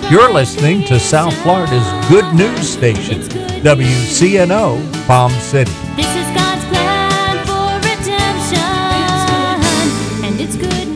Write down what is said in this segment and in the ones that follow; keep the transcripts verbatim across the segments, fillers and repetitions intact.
You're listening to South Florida's good news station, W C N O Palm City. This is God's plan for redemption, and it's good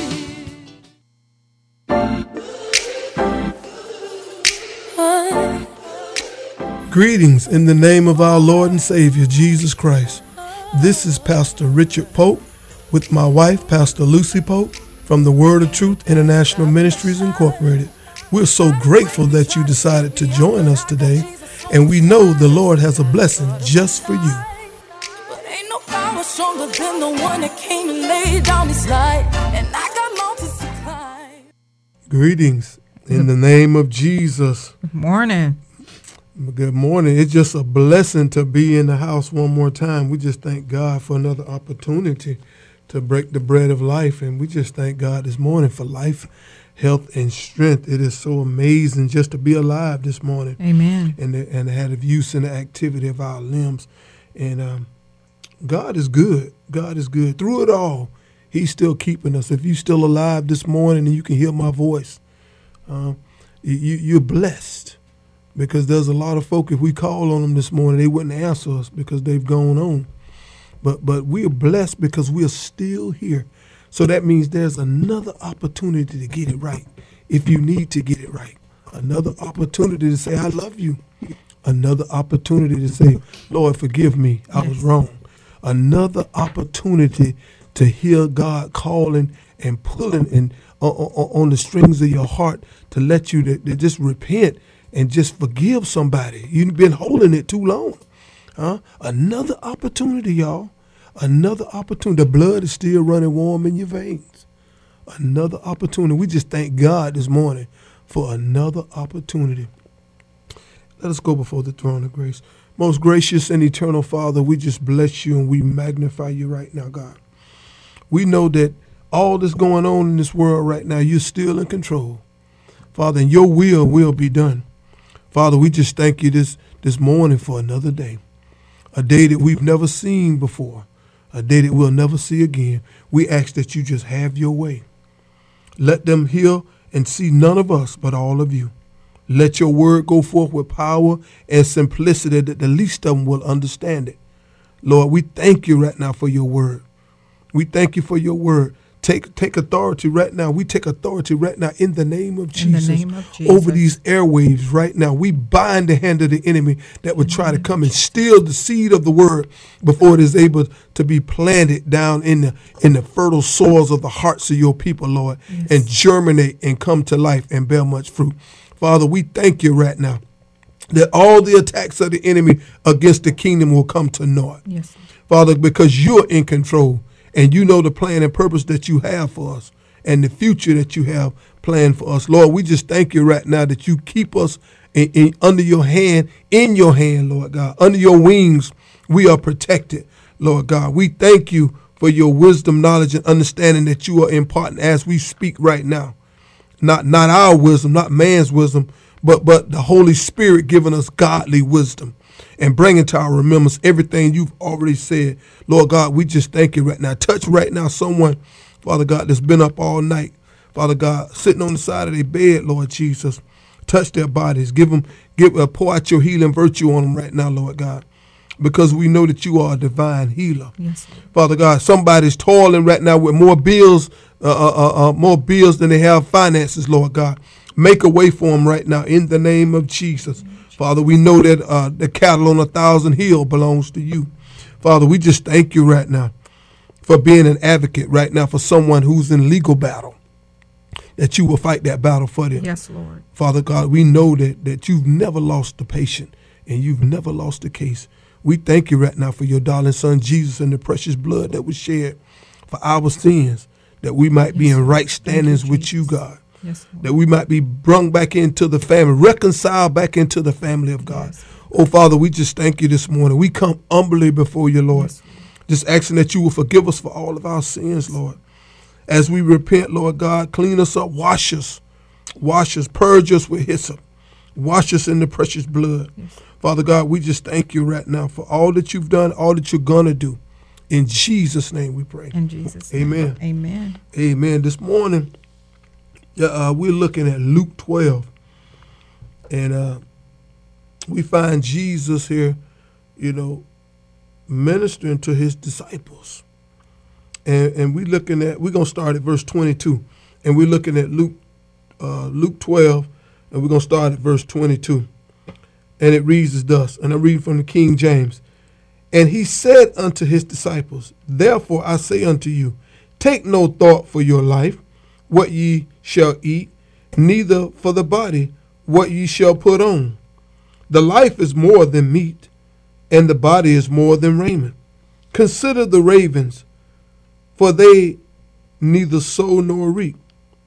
news. Greetings in the name of our Lord and Savior, Jesus Christ. This is Pastor Richard Pope with my wife, Pastor Lucy Pope, from the Word of Truth International Ministries Incorporated. We're so grateful that you decided to join us today, and we know the Lord has a blessing just for you. But ain't no power stronger than the one that came and laid down his life, and I got mountains to climb. Greetings in the name of Jesus. Good morning. Good morning. It's just a blessing to be in the house one more time. We just thank God for another opportunity to break the bread of life, and we just thank God this morning for life, health, and strength. It is so amazing just to be alive this morning. Amen. And the, and have use and the activity of our limbs. And um, God is good. God is good. Through it all, he's still keeping us. If you're still alive this morning and you can hear my voice, uh, you, you're blessed, because there's a lot of folk, if we call on them this morning, they wouldn't answer us because they've gone on. But but we are blessed because we are still here. So that means there's another opportunity to get it right if you need to get it right. Another opportunity to say, I love you. Another opportunity to say, Lord, forgive me. I was wrong. Another opportunity to hear God calling and pulling and uh, on the strings of your heart to let you to, to just repent and just forgive somebody. You've been holding it too long. Huh? Another opportunity, y'all. Another opportunity. The blood is still running warm in your veins. Another opportunity. We just thank God this morning for another opportunity. Let us go before the throne of grace. Most gracious and eternal Father, we just bless you and we magnify you right now, God. We know that all that's going on in this world right now, you're still in control. Father, and your will will be done. Father, we just thank you this, this morning for another day, a day that we've never seen before, a day that we'll never see again. We ask that you just have your way. Let them hear and see none of us but all of you. Let your word go forth with power and simplicity that the least of them will understand it. Lord, we thank you right now for your word. We thank you for your word. Take take authority right now. We take authority right now in the name of Jesus, in the name of Jesus. Over these airwaves right now. We bind the hand of the enemy that would try to come and steal the seed of the word before it is able to be planted down in the in the fertile soils of the hearts of your people, Lord, yes, and germinate and come to life and bear much fruit. Father, we thank you right now that all the attacks of the enemy against the kingdom will come to naught. Yes. Father, because you're in control. And you know the plan and purpose that you have for us and the future that you have planned for us. Lord, we just thank you right now that you keep us in, in, under your hand, in your hand, Lord God. Under your wings, we are protected, Lord God. We thank you for your wisdom, knowledge, and understanding that you are imparting as we speak right now. Not, not our wisdom, not man's wisdom, but, but the Holy Spirit giving us godly wisdom and bringing to our remembrance everything you've already said. Lord God, we just thank you right now. Touch right now someone, Father God, that's been up all night. Father God, sitting on the side of their bed, Lord Jesus. Touch their bodies. Give them, give, uh, pour out your healing virtue on them right now, Lord God, because we know that you are a divine healer. Yes. Father God, somebody's toiling right now with more bills, uh, uh, uh, more bills than they have finances, Lord God. Make a way for them right now in the name of Jesus. Father, we know that uh, the cattle on a thousand hill belongs to you. Father, we just thank you right now for being an advocate right now for someone who's in legal battle, that you will fight that battle for them. Yes, Lord. Father God, we know that, that you've never lost the patient and you've never lost the case. We thank you right now for your darling son, Jesus, and the precious blood that was shed for our sins, that we might yes, be in right standings you, with you, God. Yes, that we might be brung back into the family, reconciled back into the family of God. Yes. Oh, Father, we just thank you this morning. We come humbly before you, Lord, yes, just asking that you will forgive us for all of our sins, Lord. As we repent, Lord God, clean us up, wash us, wash us, purge us with hyssop, wash us in the precious blood. Yes. Father God, we just thank you right now for all that you've done, all that you're going to do. In Jesus' name we pray. In Jesus' name. Amen. Amen. Amen. This morning, Yeah, uh, we're looking at Luke twelve, And uh, we find Jesus here, you know, ministering to his disciples. And, and we looking at, we're going to start at verse twenty-two. And we're looking at Luke, uh, Luke twelve, and we're going to start at verse twenty-two. And it reads as thus, and I read from the King James. And he said unto his disciples, therefore I say unto you, take no thought for your life, what ye shall eat, neither for the body, what ye shall put on. The life is more than meat, and the body is more than raiment. Consider the ravens, for they neither sow nor reap,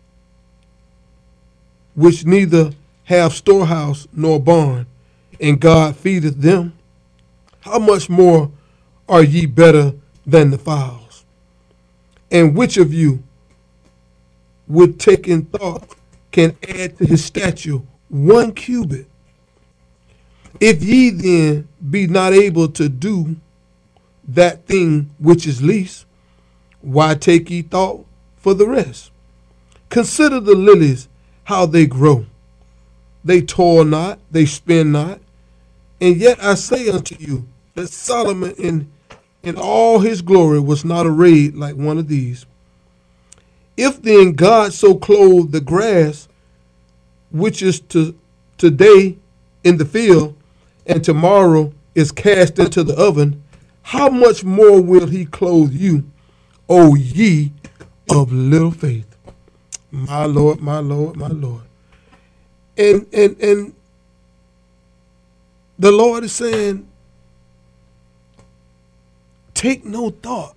which neither have storehouse nor barn, and God feedeth them. How much more are ye better than the fowls? And which of you, with taking thought, can add to his stature one cubit? If ye then be not able to do that thing which is least, why take ye thought for the rest? Consider the lilies, how they grow. They toil not, they spin not. And yet I say unto you that Solomon in, in all his glory was not arrayed like one of these. If then God so clothed the grass, which is to today in the field, and tomorrow is cast into the oven, how much more will he clothe you, O ye of little faith? My Lord, my Lord, my Lord. And and and the Lord is saying, take no thought.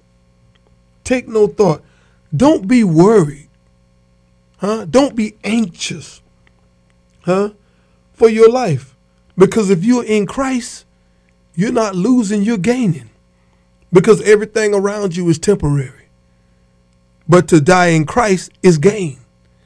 Take no thought. Don't be worried. Huh? Don't be anxious. Huh? For your life. Because if you're in Christ, you're not losing, you're gaining. Because everything around you is temporary. But to die in Christ is gain.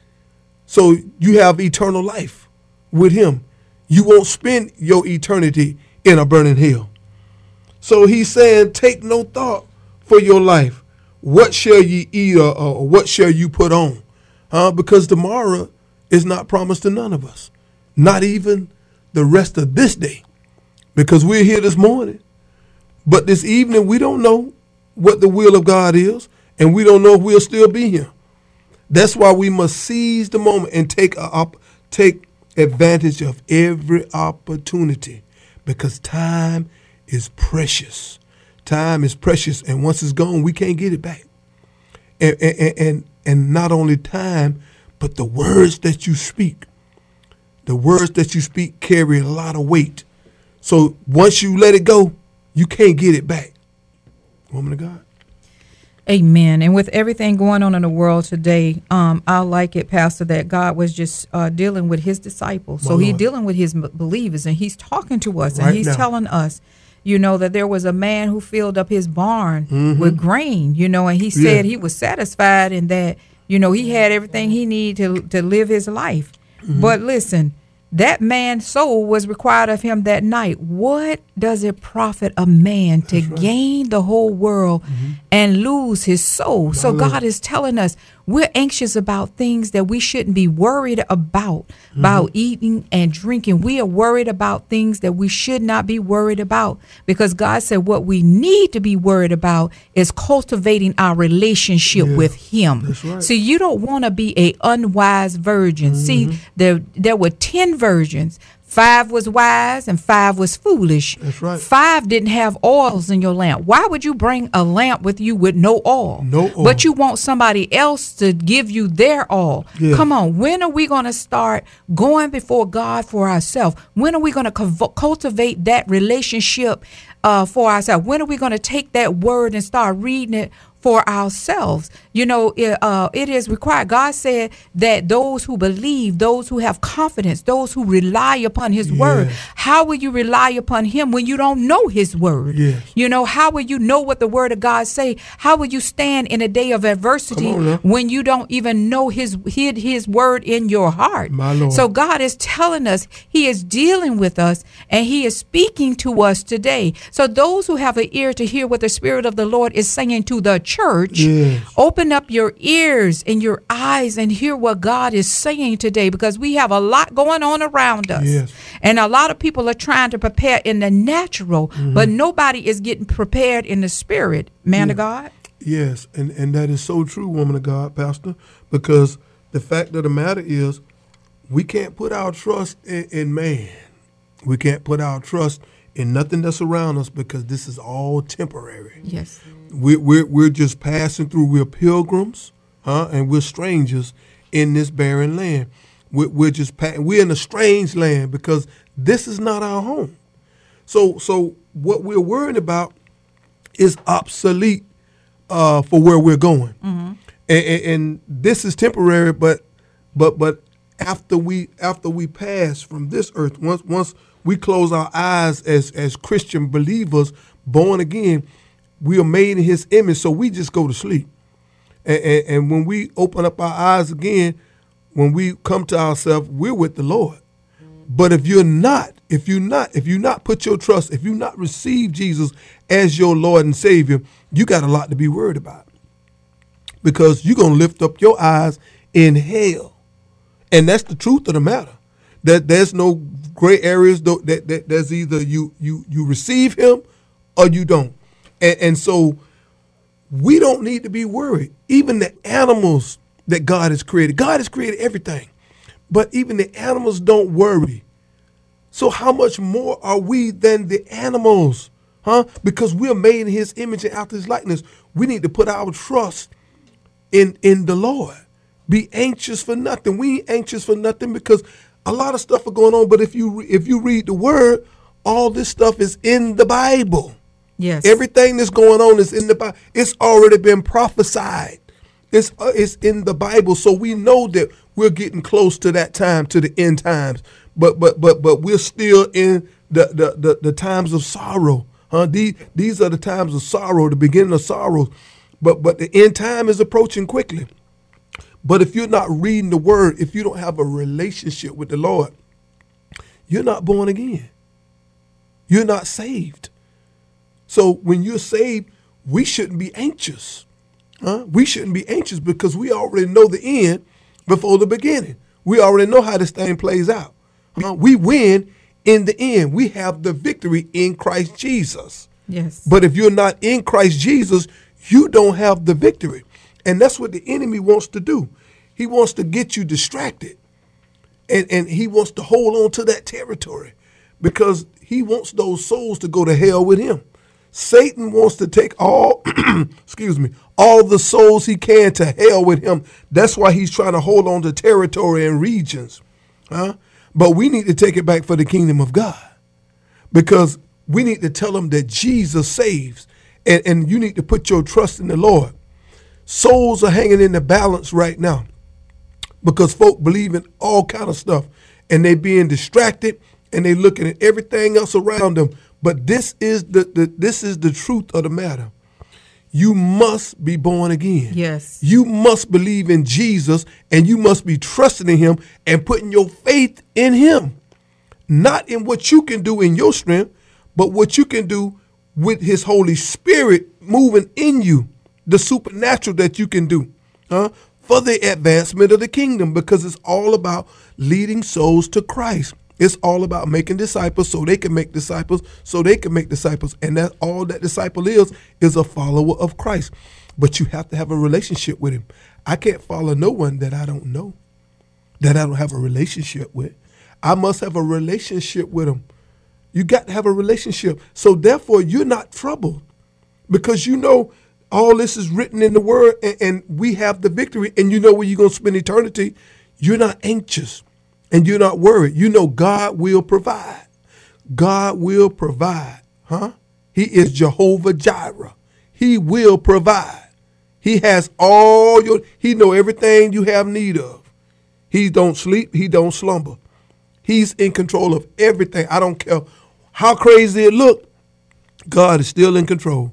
So you have eternal life with him. You won't spend your eternity in a burning hell. So he's saying, take no thought for your life. What shall ye eat, or, or what shall you put on? Uh, because tomorrow is not promised to none of us. Not even the rest of this day. Because we're here this morning. But this evening, we don't know what the will of God is. And we don't know if we'll still be here. That's why we must seize the moment and take a, up, take advantage of every opportunity. Because time is precious. Time is precious, and once it's gone, we can't get it back. And, and, and, and not only time, but the words that you speak. The words that you speak carry a lot of weight. So once you let it go, you can't get it back. Woman of God. Amen. And with everything going on in the world today, um, I like it, Pastor, that God was just uh, dealing with his disciples. So he's dealing with his believers, and he's talking to us, right, and he's now telling us, you know, that there was a man who filled up his barn mm-hmm. with grain, you know, and he said yeah. he was satisfied in that, you know, he had everything he needed to, to live his life. Mm-hmm. But listen, that man's soul was required of him that night. What does it profit a man to right. gain the whole world mm-hmm. and lose his soul? My so Lord. God is telling us we're anxious about things that we shouldn't be worried about, mm-hmm. about eating and drinking. We are worried about things that we should not be worried about, because God said what we need to be worried about is cultivating our relationship yeah. with him. That's right. So you don't want to be a unwise virgin. Mm-hmm. See, there, there were ten virgins. Five was wise and five was foolish. That's right. Five didn't have oils in your lamp. Why would you bring a lamp with you with no oil? No oil. But you want somebody else to give you their oil. Yeah. Come on. When are we going to start going before God for ourselves? When are we going to co- cultivate that relationship uh, for ourselves? When are we going to take that word and start reading it for ourselves? You know, it, uh, it is required. God said that those who believe, those who have confidence, those who rely upon his yes. word. How will you rely upon him when you don't know his word? Yes. You know, how will you know what the word of God say? How will you stand in a day of adversity when you don't even know his, hid his word in your heart? My Lord. So God is telling us, he is dealing with us, and he is speaking to us today. So those who have an ear to hear what the Spirit of the Lord is saying to the church, Yes. open up your ears and your eyes and hear what God is saying today, because we have a lot going on around us. Yes. And a lot of people are trying to prepare in the natural, Mm-hmm. but nobody is getting prepared in the spirit, man Yeah. of God. Yes, and, and that is so true, woman of God, Pastor, because the fact of the matter is we can't put our trust in, in man. We can't put our trust in nothing that's around us, because this is all temporary. Yes. We're, we're, we're just passing through. We're pilgrims, huh? And we're strangers in this barren land. We're, we're just pa- we're in a strange land, because this is not our home. So so what we're worried about is obsolete uh, for where we're going, Mm-hmm. and, and, and this is temporary. But but but after we after we pass from this earth, once once we close our eyes as as Christian believers, born again, we are made in His image. So we just go to sleep, and, and, and when we open up our eyes again, when we come to ourselves, we're with the Lord. But if you're not, if you not, if you not put your trust, if you not receive Jesus as your Lord and Savior, you got a lot to be worried about, because you're gonna lift up your eyes in hell, and that's the truth of the matter. That there's no gray areas. Though that, that there's either you you you receive Him or you don't, and, and so we don't need to be worried. Even the animals that God has created, God has created everything. But even the animals don't worry. So how much more are we than the animals? Huh? Because we're made in His image and after His likeness. We need to put our trust in, in the Lord. Be anxious for nothing. We ain't anxious for nothing, because a lot of stuff are going on. But if you if you read the Word, all this stuff is in the Bible. Yes. Everything that's going on is in the Bible. It's already been prophesied. It's, uh, it's in the Bible, so we know that we're getting close to that time, to the end times. But but but but we're still in the the, the, the times of sorrow. Huh? These these are the times of sorrow, the beginning of sorrows. But but the end time is approaching quickly. But if you're not reading the Word, if you don't have a relationship with the Lord, you're not born again. You're not saved. So when you're saved, we shouldn't be anxious. Huh? We shouldn't be anxious, because we already know the end before the beginning. We already know how this thing plays out. Huh? We win in the end. We have the victory in Christ Jesus. Yes. But if you're not in Christ Jesus, you don't have the victory. And that's what the enemy wants to do. He wants to get you distracted. And, and he wants to hold on to that territory, because he wants those souls to go to hell with him. Satan wants to take all, excuse me, all the souls he can to hell with him. That's why he's trying to hold on to territory and regions. Huh? But we need to take it back for the kingdom of God, because we need to tell them that Jesus saves, and, and you need to put your trust in the Lord. Souls are hanging in the balance right now, because folk believe in all kind of stuff, and they being distracted, and they looking at everything else around them. But this is the, the this is the truth of the matter. You must be born again. Yes. You must believe in Jesus, and you must be trusting in Him and putting your faith in Him. Not in what you can do in your strength, but what you can do with His Holy Spirit moving in you, the supernatural that you can do, huh? For the advancement of the kingdom, because it's all about leading souls to Christ. It's all about making disciples so they can make disciples, so they can make disciples. And that's all that disciple is, is a follower of Christ. But you have to have a relationship with Him. I can't follow no one that I don't know, that I don't have a relationship with. I must have a relationship with Him. You got to have a relationship. So therefore, you're not troubled, because you know all this is written in the Word, and, and we have the victory, and you know where you're going to spend eternity. You're not anxious. And you're not worried. You know God will provide. God will provide. Huh? He is Jehovah Jireh. He will provide. He has all your, He know everything you have need of. He don't sleep. He don't slumber. He's in control of everything. I don't care how crazy it look. God is still in control.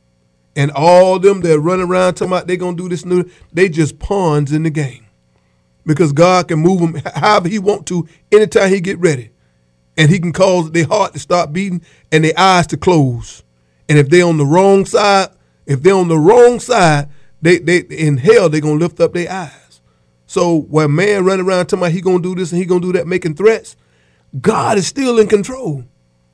And all them that run around talking about they're going to do this new, they just pawns in the game. Because God can move them however He want to anytime He get ready. And He can cause their heart to start beating and their eyes to close. And if they're on the wrong side, If they're on the wrong side, they they in hell they're gonna lift up their eyes. So when man running around talking about he gonna do this and he gonna do that, making threats, God is still in control.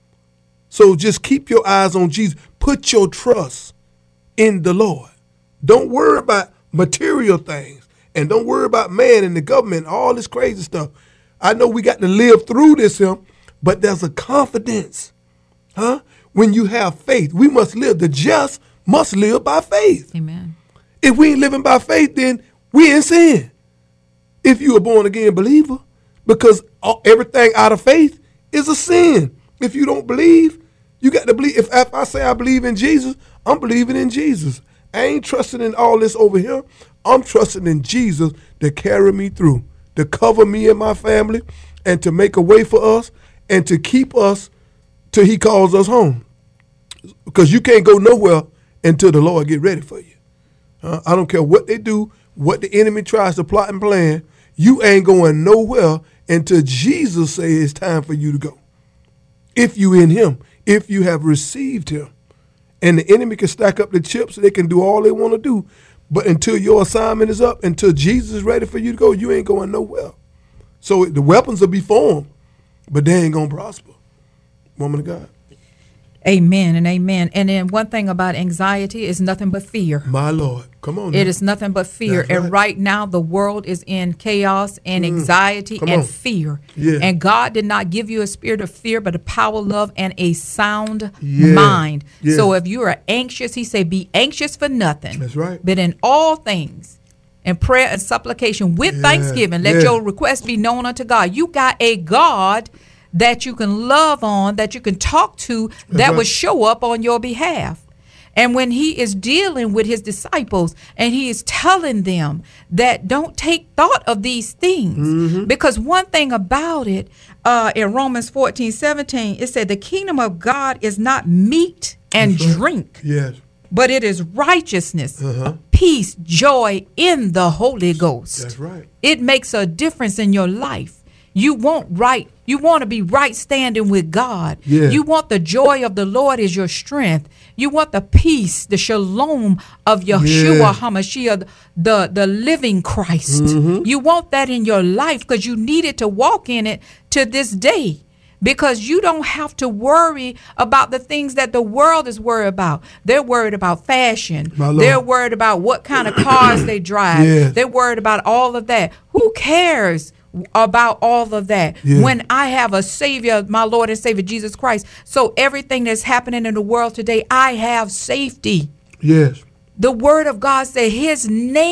So just keep your eyes on Jesus. Put your trust in the Lord. Don't worry about material things, and don't worry about man and the government, all this crazy stuff. I know we got to live through this here, but there's a confidence, huh? When you have faith, we must live. The just must live by faith. Amen. If we ain't living by faith, then we in sin. If you a born again believer, because all, everything out of faith is a sin. If you don't believe, you got to believe. If, if I say I believe in Jesus, I'm believing in Jesus. I ain't trusting in all this over here. I'm trusting in Jesus to carry me through, to cover me and my family, and to make a way for us, and to keep us till he calls us home. Because you can't go nowhere until the Lord get ready for you. Uh, I don't care what they do, what the enemy tries to plot and plan. You ain't going nowhere until Jesus says it's time for you to go. If you in him, if you have received him. And the enemy can stack up the chips, they can do all they want to do. But until your assignment is up, until Jesus is ready for you to go, you ain't going nowhere. So the weapons will be formed, but they ain't going to prosper. Woman of God. Amen and amen. And then one thing about anxiety is nothing but fear. My Lord. Come on. It now. is nothing but fear. That's And right. right now the world is in chaos and anxiety Come and on. fear. Yeah. And God did not give you a spirit of fear, but a power, love, and a sound Yeah. mind. Yeah. So if you are anxious, he said, be anxious for nothing. That's right. But in all things, in prayer and supplication with Yeah. thanksgiving, let Yeah. your requests be known unto God. You got a God that you can love on, that you can talk to, that right. will show up on your behalf. And when he is dealing with his disciples and he is telling them that don't take thought of these things, Mm-hmm. because one thing about it, uh, in Romans fourteen, seventeen, it said the kingdom of God is not meat and That's right. drink, Yes. but it is righteousness, Uh-huh. peace, joy in the Holy Ghost. That's right. It makes a difference in your life. You want right. You want to be right standing with God. Yeah. You want the joy of the Lord is your strength. You want the peace, the shalom of Yeshua Yeah. HaMashiach, the, the living Christ. Mm-hmm. You want that in your life because you need it to walk in it to this day. Because you don't have to worry about the things that the world is worried about. They're worried about fashion. My Lord. They're worried about what kind of cars they drive. Yes. They're worried about all of that. Who cares about all of that Yeah. when I have a Savior, my Lord and Savior, Jesus Christ? So everything that's happening in the world today, I have safety. Yes. The word of God said his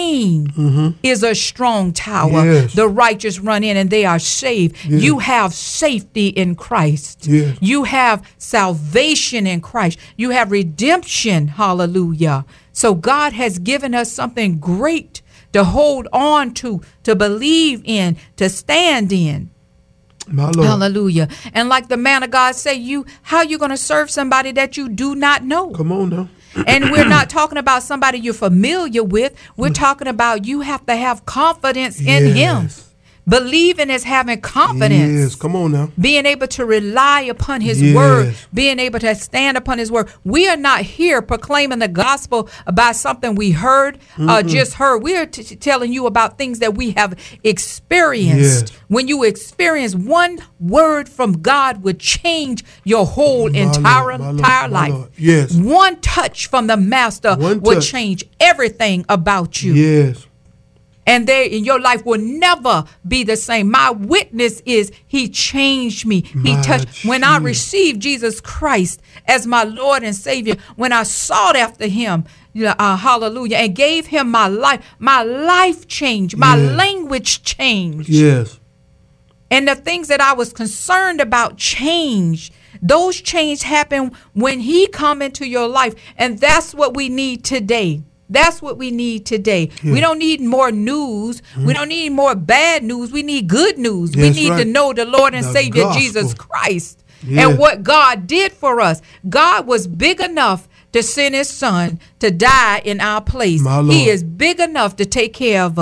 name is a strong tower. Yes. The righteous run in and they are saved. Yes. You have safety in Christ. Yes. You have salvation in Christ. You have redemption. Hallelujah. So God has given us something great to hold on to, to believe in, to stand in. My Lord. Hallelujah. And like the man of God say, you, how you going to serve somebody that you do not know? Come on now. And we're not talking about somebody you're familiar with. We're talking about you have to have confidence in him. Yes. Believing is having confidence. Yes. Come on now. Being able to rely upon his Yes. word, being able to stand upon his word. We are not here proclaiming the gospel about something we heard, uh, just heard. We are t- t- telling you about things that we have experienced. Yes. When you experience one word from God would change your whole My entire, Lord, my Lord, entire my life. Lord. Yes. One touch from the master One will touch. change everything about you. Yes. And there in your life will never be the same. My witness is he changed me. He My touched. When I Jesus. received Jesus Christ as my Lord and Savior, when I sought after him, you know, uh, hallelujah, and gave him my life, my life changed. My Yeah. language changed. Yes. And the things that I was concerned about changed. Those changes happen when he come into your life. And that's what we need today. That's what we need today. Yeah. We don't need more news. We don't need more bad news. We need good news. we That's need right. to know the Lord and The Savior gospel. Jesus Christ Yeah. and what God did for us. God was big enough to send his son to die in our place. My Lord. He is big enough to take care of us.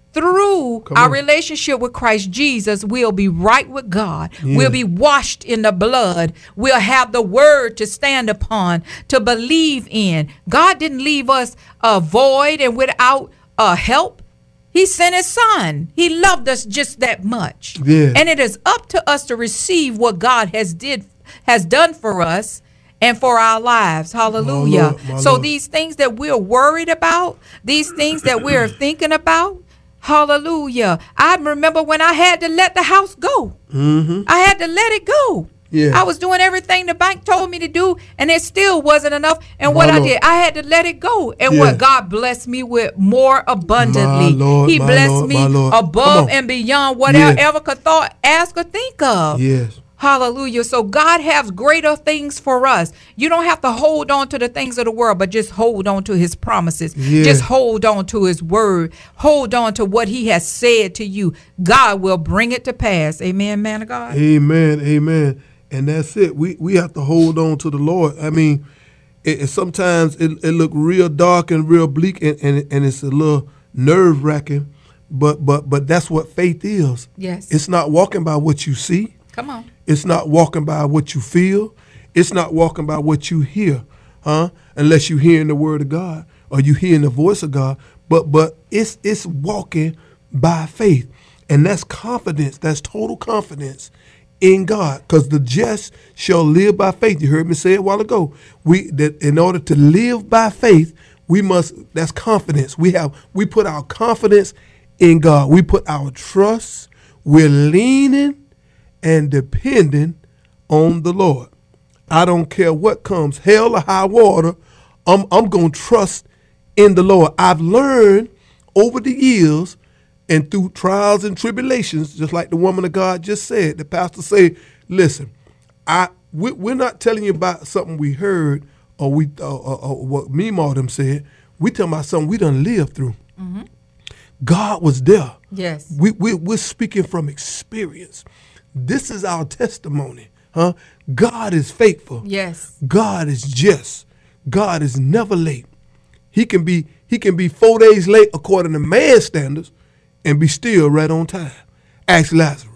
through Come our on. relationship with Christ Jesus, we'll be right with God. Yeah. We'll be washed in the blood. We'll have the word to stand upon, to believe in. God didn't leave us uh, void and without uh, help. He sent his son. He loved us just that much. Yeah. And it is up to us to receive what God has did has done for us and for our lives. Hallelujah. My Lord, my so Lord. these things that we're worried about, these things that we're thinking about, hallelujah. I remember when I had to let the house go. Mm-hmm. I had to let it go. Yeah. I was doing everything the bank told me to do, and it still wasn't enough. And what My I Lord. did, I had to let it go. And Yeah. what God blessed me with more abundantly. My Lord, He my blessed Lord, me my Lord. Come above on. and beyond what I Yes. ever could thought, ask, or think of. Yes. Hallelujah. So God has greater things for us. You don't have to hold on to the things of the world, but just hold on to his promises. Yeah. Just hold on to his word. Hold on to what he has said to you. God will bring it to pass. Amen, man of God. Amen. Amen. And that's it. We we have to hold on to the Lord. I mean, it, it sometimes it, it look real dark and real bleak, and, and, and it's a little nerve wracking. But but but that's what faith is. Yes. It's not walking by what you see. Come on. It's not walking by what you feel. It's not walking by what you hear, huh? Unless you hearing the word of God or you hearing the voice of God. But but it's it's walking by faith, and that's confidence. That's total confidence in God, because the just shall live by faith. You heard me say it a while ago. We that in order to live by faith, we must. That's confidence. We have we put our confidence in God. We put our trust. We're leaning and depending on the Lord. I don't care what comes, hell or high water, I'm I'm gonna trust in the Lord. I've learned over the years and through trials and tribulations, just like the woman of God just said, the pastor say, listen, I we, we're not telling you about something we heard or we uh, or, or what Meemaw them said. We talking about something we done lived through. Mm-hmm. God was there. Yes. We, we, we're speaking from experience. This is our testimony, huh? God is faithful. Yes. God is just. God is never late. He can be he can be four days late according to man's standards and be still right on time. Ask Lazarus,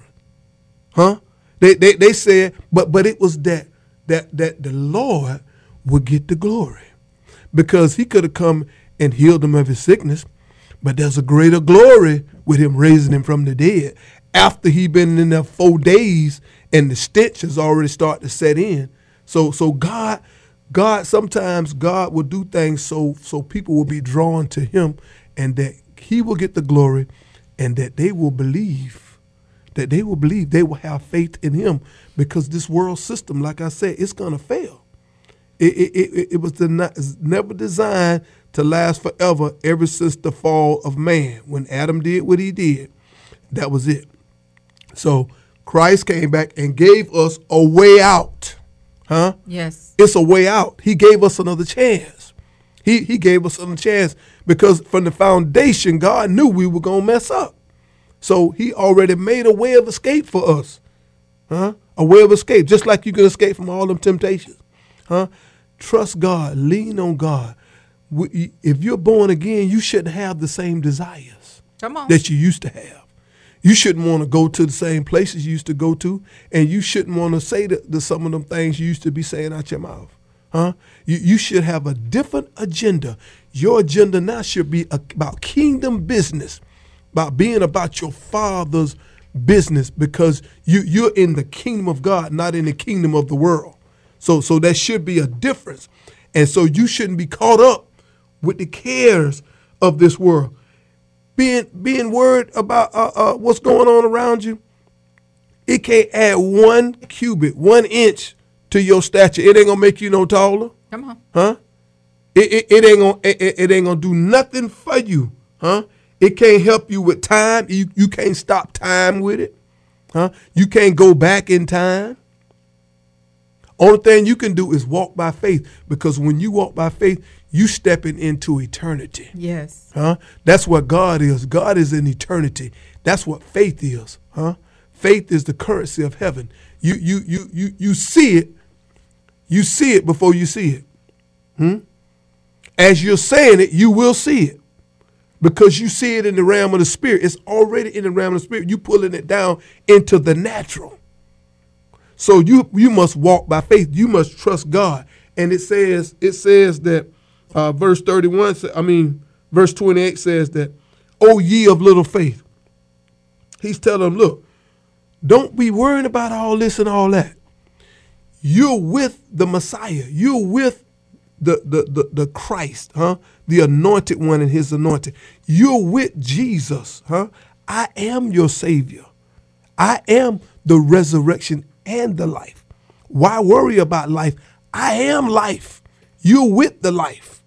huh? They they they said, but but it was that that that the Lord would get the glory, because he could have come and healed him of his sickness, but there's a greater glory with him raising him from the dead. After he been in there four days and the stench has already started to set in. So so God, God sometimes God will do things so so people will be drawn to him, and that he will get the glory, and that they will believe, that they will believe, they will have faith in him, because this world system, like I said, it's gonna fail. It it it, it was the, it's never designed to last forever ever since the fall of man. When Adam did what he did, that was it. So Christ came back and gave us a way out, huh? Yes. It's a way out. He gave us another chance. He he gave us another chance, because from the foundation, God knew we were going to mess up. So he already made a way of escape for us, huh? A way of escape, just like you can escape from all them temptations, huh? Trust God. Lean on God. We, if you're born again, you shouldn't have the same desires Come on. that you used to have. You shouldn't want to go to the same places you used to go to, and you shouldn't want to say the, the, some of them things you used to be saying out your mouth. Huh? You, you should have a different agenda. Your agenda now should be about kingdom business, about being about your Father's business, because you, you're in the kingdom of God, not in the kingdom of the world. So, so there should be a difference. And so you shouldn't be caught up with the cares of this world. Being being worried about uh, uh, what's going on around you, it can't add one cubit, one inch to your stature. It ain't gonna make you no taller, Come on. huh? It, it, it ain't gonna it, it ain't gonna do nothing for you, huh? It can't help you with time. You you can't stop time with it, huh? You can't go back in time. Only thing you can do is walk by faith, because when you walk by faith, you stepping into eternity. Yes. Huh? That's what God is. God is in eternity. That's what faith is. Huh? Faith is the currency of heaven. You you you you you see it. You see it before you see it. Hmm? As you're saying it, you will see it, because you see it in the realm of the spirit. It's already in the realm of the spirit. You pulling it down into the natural. So you you must walk by faith. You must trust God. And it says it says that uh, verse thirty-one. I mean, verse twenty-eight says that, "O ye of little faith." He's telling them, look, don't be worrying about all this and all that. You're with the Messiah. You're with the the the, the Christ, huh? The anointed one and his anointed. You're with Jesus, huh? I am your Savior. I am the resurrection and the life. Why worry about life? I am life. You're with the life.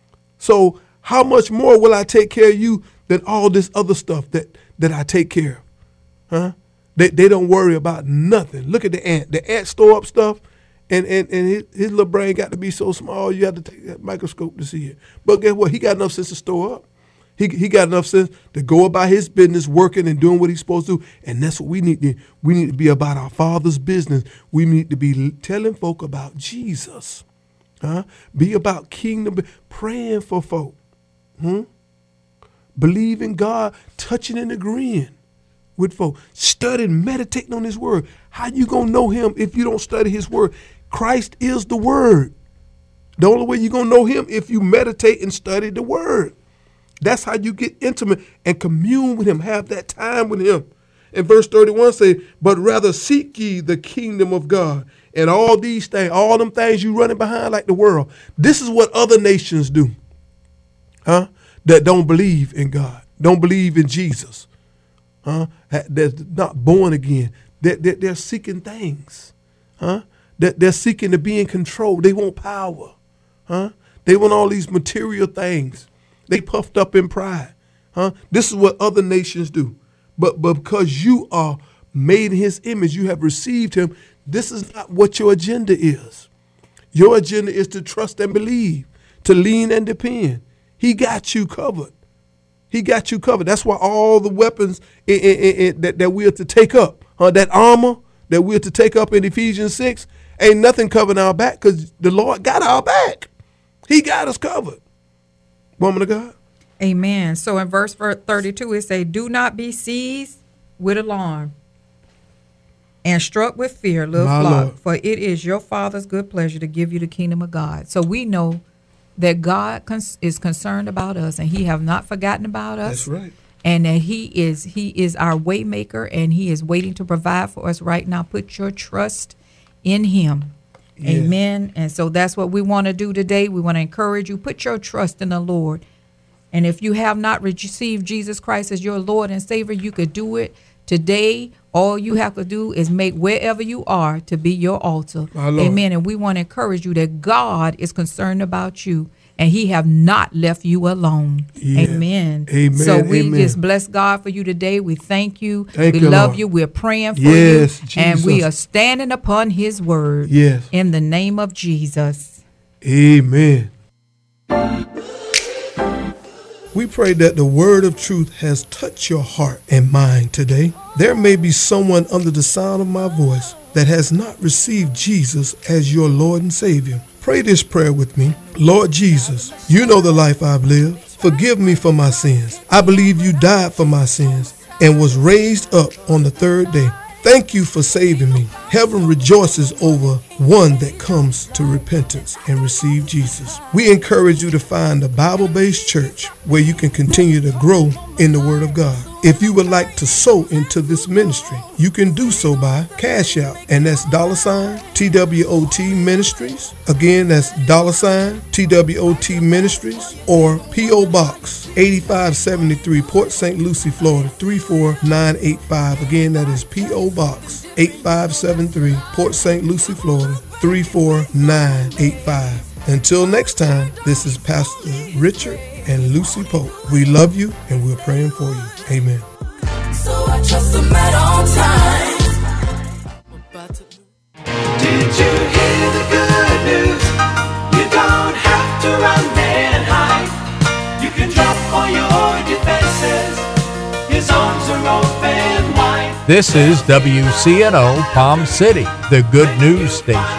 So how much more will I take care of you than all this other stuff that, that I take care of? Huh? They, they don't worry about nothing. Look at the ant. The ant store up stuff, and, and, and his, his little brain got to be so small you have to take that microscope to see it. But guess what? He got enough sense to store up. He he got enough sense to go about his business, working and doing what he's supposed to do. And that's what we need to we need to be about our Father's business. We need to be telling folk about Jesus. Huh? Be about kingdom, praying for folk. Hmm? Believe in God, touching and agreeing with folk. Studying, meditating on his word. How you gonna know him if you don't study his word? Christ is the word. The only way you're gonna know him if you meditate and study the word. That's how you get intimate and commune with him, have that time with him. And verse thirty-one say, but rather seek ye the kingdom of God. And all these things, all them things you running behind like the world. This is what other nations do, huh? That don't believe in God, don't believe in Jesus, huh? That's not born again. That they're, they're seeking things, huh? That they're seeking to be in control. They want power, huh? They want all these material things. They puffed up in pride, huh? This is what other nations do. But, but because you are made in his image, you have received him, this is not what your agenda is. Your agenda is to trust and believe, to lean and depend. He got you covered. He got you covered. That's why all the weapons in, in, in, in, that, that we are to take up, huh? That armor that we are to take up in Ephesians six, ain't nothing covering our back because the Lord got our back. He got us covered. Woman of God. Amen. So in verse thirty-two, it say, do not be seized with alarm and struck with fear, little My flock, Lord. for it is your Father's good pleasure to give you the kingdom of God. So we know that God cons- is concerned about us, and he have not forgotten about us. That's right. And that he is he is our way maker, and he is waiting to provide for us right now. Put your trust in him. Yes. Amen. And so that's what we want to do today. We want to encourage you. Put your trust in the Lord. And if you have not received Jesus Christ as your Lord and Savior, you could do it today. All you have to do is make wherever you are to be your altar. Amen. And we want to encourage you that God is concerned about you, and he have not left you alone. Yeah. Amen. Amen. So we Amen. just bless God for you today. We thank you. Thank we you, love Lord. you. We're praying for Yes, you. And we Jesus. are standing upon his word. Yes. In the name of Jesus. Amen. We pray that the word of truth has touched your heart and mind today. There may be someone under the sound of my voice that has not received Jesus as your Lord and Savior. Pray this prayer with me. Lord Jesus, you know the life I've lived. Forgive me for my sins. I believe you died for my sins and was raised up on the third day. Thank you for saving me. Heaven rejoices over one that comes to repentance and receive Jesus. We encourage you to find a Bible-based church where you can continue to grow in the Word of God. If you would like to sow into this ministry, you can do so by Cash App, and that's dollar sign T W O T Ministries. Again, that's dollar sign T W O T Ministries, or P O Box eighty-five seventy-three, Port Saint Lucie, Florida three four nine eight five. Again, that is P O Box eighty-five seventy-three, Port Saint Lucie, Florida three four nine eight five. Until next time, this is Pastor Richard and Lucy Pope. We love you and we're praying for you. Amen. So I trust him at all times. Did you hear the good news? You don't have to run and hide. You can drop all your defenses. His arms are open wide. This is W C N O Palm City, the good news station.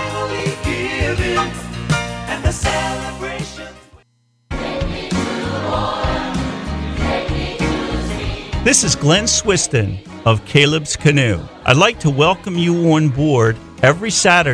This is Glenn Swiston of Caleb's Canoe. I'd like to welcome you on board every Saturday